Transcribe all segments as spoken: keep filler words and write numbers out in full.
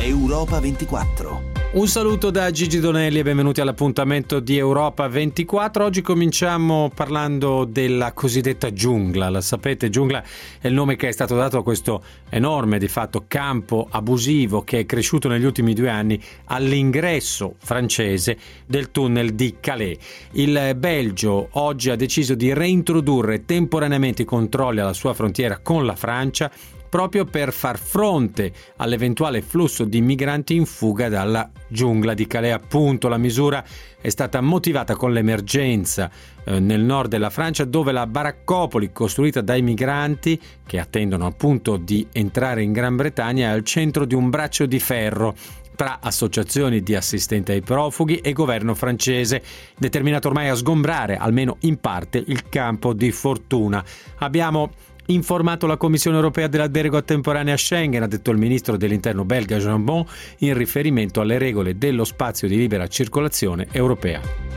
Europa ventiquattro. Un saluto da Gigi Donelli e benvenuti all'appuntamento di Europa ventiquattro. Oggi cominciamo parlando della cosiddetta giungla. La sapete, giungla è il nome che è stato dato a questo enorme, di fatto, campo abusivo che è cresciuto negli ultimi due anni all'ingresso francese del tunnel di Calais. Il Belgio oggi ha deciso di reintrodurre temporaneamente i controlli alla sua frontiera con la Francia, proprio per far fronte all'eventuale flusso di migranti in fuga dalla giungla di Calais. Appunto, la misura è stata motivata con l'emergenza eh, nel nord della Francia, dove la baraccopoli costruita dai migranti che attendono appunto di entrare in Gran Bretagna è al centro di un braccio di ferro tra associazioni di assistenti ai profughi e governo francese, determinato ormai a sgombrare, almeno in parte, il campo di fortuna. Abbiamo informato la Commissione europea della deroga temporanea Schengen, ha detto il ministro dell'interno belga Jean-Bon, in riferimento alle regole dello spazio di libera circolazione europea.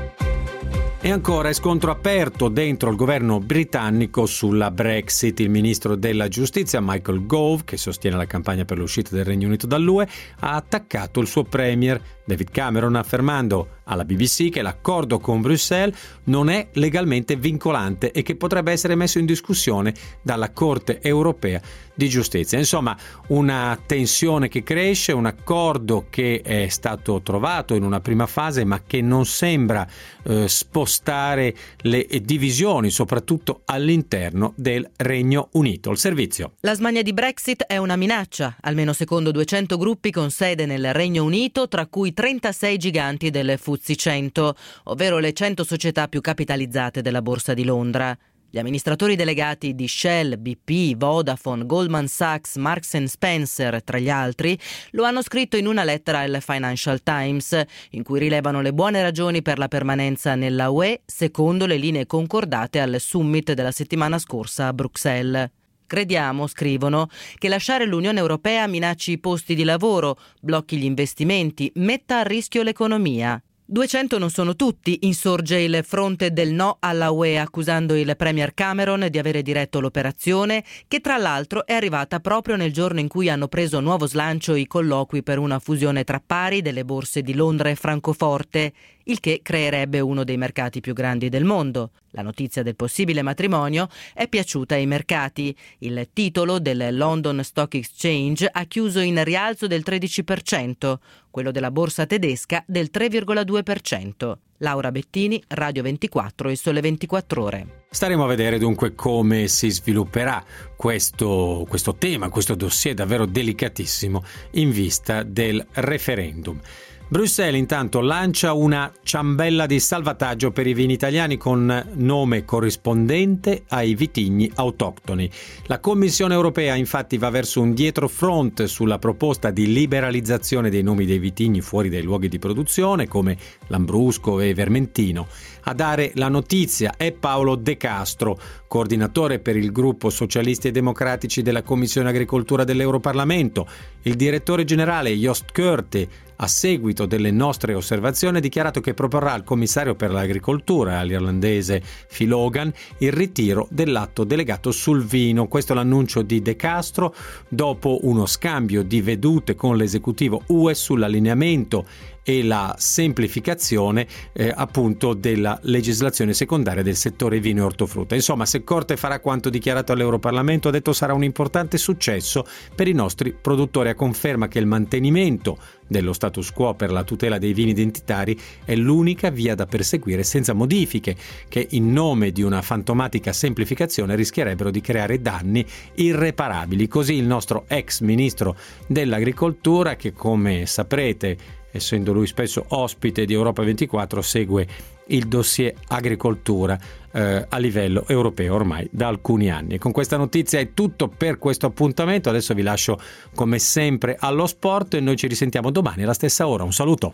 E ancora è scontro aperto dentro il governo britannico sulla Brexit. Il ministro della giustizia Michael Gove, che sostiene la campagna per l'uscita del Regno Unito dall'U E, ha attaccato il suo premier David Cameron, affermando alla B B C che l'accordo con Bruxelles non è legalmente vincolante e che potrebbe essere messo in discussione dalla Corte europea di giustizia. Insomma, una tensione che cresce, un accordo che è stato trovato in una prima fase ma che non sembra eh, spostare le divisioni, soprattutto all'interno del Regno Unito. Il servizio. La smania di Brexit è una minaccia, almeno secondo duecento gruppi con sede nel Regno Unito, tra cui trentasei giganti del F T S E cento, ovvero le cento società più capitalizzate della borsa di Londra. Gli amministratori delegati di Shell, B P, Vodafone, Goldman Sachs, Marks and Spencer, tra gli altri, lo hanno scritto in una lettera al Financial Times, in cui rilevano le buone ragioni per la permanenza nella U E, secondo le linee concordate al summit della settimana scorsa a Bruxelles. Crediamo, scrivono, che lasciare l'Unione Europea minacci i posti di lavoro, blocchi gli investimenti, metta a rischio l'economia. duecento non sono tutti, insorge il fronte del no alla U E, accusando il premier Cameron di avere diretto l'operazione, che tra l'altro è arrivata proprio nel giorno in cui hanno preso nuovo slancio i colloqui per una fusione tra pari delle borse di Londra e Francoforte, il che creerebbe uno dei mercati più grandi del mondo. La notizia del possibile matrimonio è piaciuta ai mercati. Il titolo del London Stock Exchange ha chiuso in rialzo del tredici per cento, quello della borsa tedesca del tre virgola due per cento. Laura Bettini, Radio ventiquattro e Sole ventiquattro Ore. Staremo a vedere dunque come si svilupperà questo, questo tema, questo dossier davvero delicatissimo in vista del referendum. Bruxelles intanto lancia una ciambella di salvataggio per i vini italiani con nome corrispondente ai vitigni autoctoni. La Commissione europea infatti va verso un dietrofront sulla proposta di liberalizzazione dei nomi dei vitigni fuori dai luoghi di produzione come Lambrusco e Vermentino. A dare la notizia è Paolo De Castro, coordinatore per il gruppo Socialisti e Democratici della Commissione Agricoltura dell'Europarlamento. Il direttore generale Joost Keurte, a seguito delle nostre osservazioni, ha dichiarato che proporrà al commissario per l'agricoltura, all'irlandese Phil Hogan, il ritiro dell'atto delegato sul vino. Questo è l'annuncio di De Castro dopo uno scambio di vedute con l'esecutivo U E sull'allineamento e la semplificazione eh, appunto della legislazione secondaria del settore vino e ortofrutta. Insomma, se Corte farà quanto dichiarato all'Europarlamento, ha detto sarà un importante successo per i nostri produttori, a conferma che il mantenimento dello status quo per la tutela dei vini identitari è l'unica via da perseguire senza modifiche che in nome di una fantomatica semplificazione rischierebbero di creare danni irreparabili. Così il nostro ex ministro dell'agricoltura, che come saprete, essendo lui spesso ospite di Europa ventiquattro, segue il dossier agricoltura eh, a livello europeo ormai da alcuni anni. E con questa notizia è tutto per questo appuntamento. Adesso vi lascio come sempre allo sport e noi ci risentiamo domani alla stessa ora. Un saluto.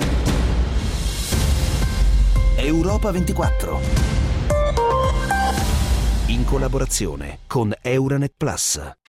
Europa ventiquattro, in collaborazione con Euranet Plus.